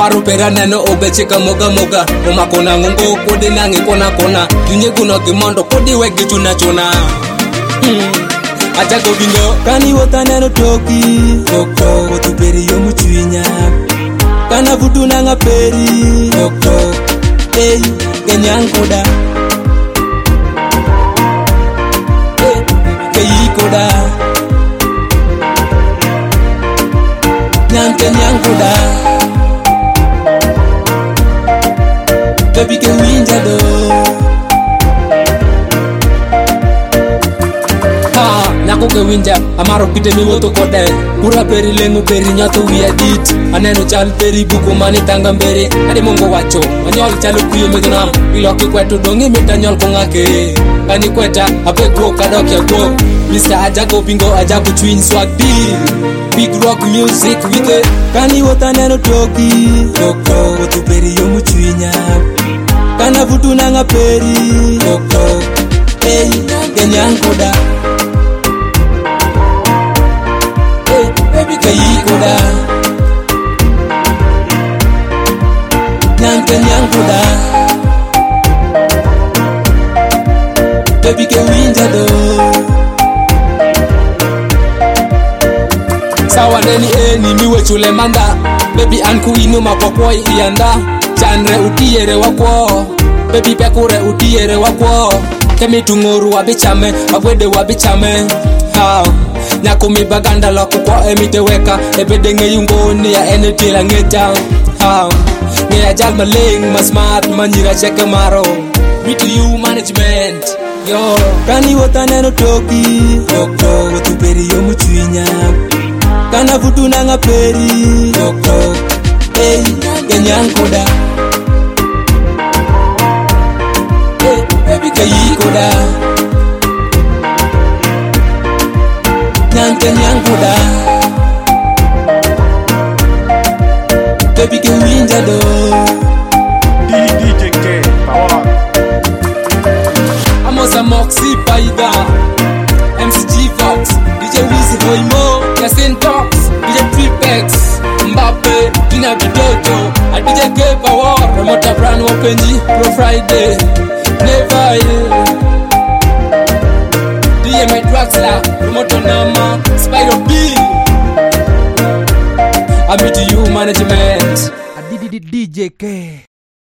Paro pera neno obeche kamoga moga. Omakona ngongo kodi nange kona kona. Kinye kuno kimondo kodi wegi chuna chuna. Acha go bingo. Kani wota neno toki Toko tu peri yo muchwinya Kana vudu nanga peri Toko Hey, kenyang koda Hey, keyi koda Kenyang koda Baby ke winja do Nako ke winja amaro kite mi woto kode Pura peri lengu peri nyoto wia dit Aneno chal peri buku mani tanga mberi Adi mongo wacho Anyol chalo kuyo medunam Iloki kwetu dongi mita nyol kongake Kani kweta ape go kadokia go Mr. Ajago bingo ajabu twin swag deal Big rock music wike Kani wota neno toki Toko tu peri yo muchwinya Kana vudu nanga peri Toko Hey, kenyang koda Baby keyi koda Kenyang koda Baby ke winja do Sawa neni eni miwe chule manda Baby anku inu mapopoi ianda Chanre utiere wakwo Baby pekure utiere wakwo Kemi tungoru wabichame Wabwede wabichame How Nyako mi baganda loko kwa emite weka Ebede nge yungoni ya enetila ngeta Nge ya jal maling ma smart Manjira cheke maro Me to you management Yo Kani wota neno toki Toko tu peri yo muchwinya Kana vudu nanga peri Toko Hey, kenyang koda Hey, baby keyi koda Kenyang koda Baby ke winja do DJ K Power Amosa Moxie Paida MCG Fox DJ Wizzy Hoimo Yasin Tox DJ Tripex Mbappe Dina Bidojo DJ K Power Promota Brand Wapenji Pro Friday Never DJ Draxler Promoter Nama Spider B I meet you management DJ K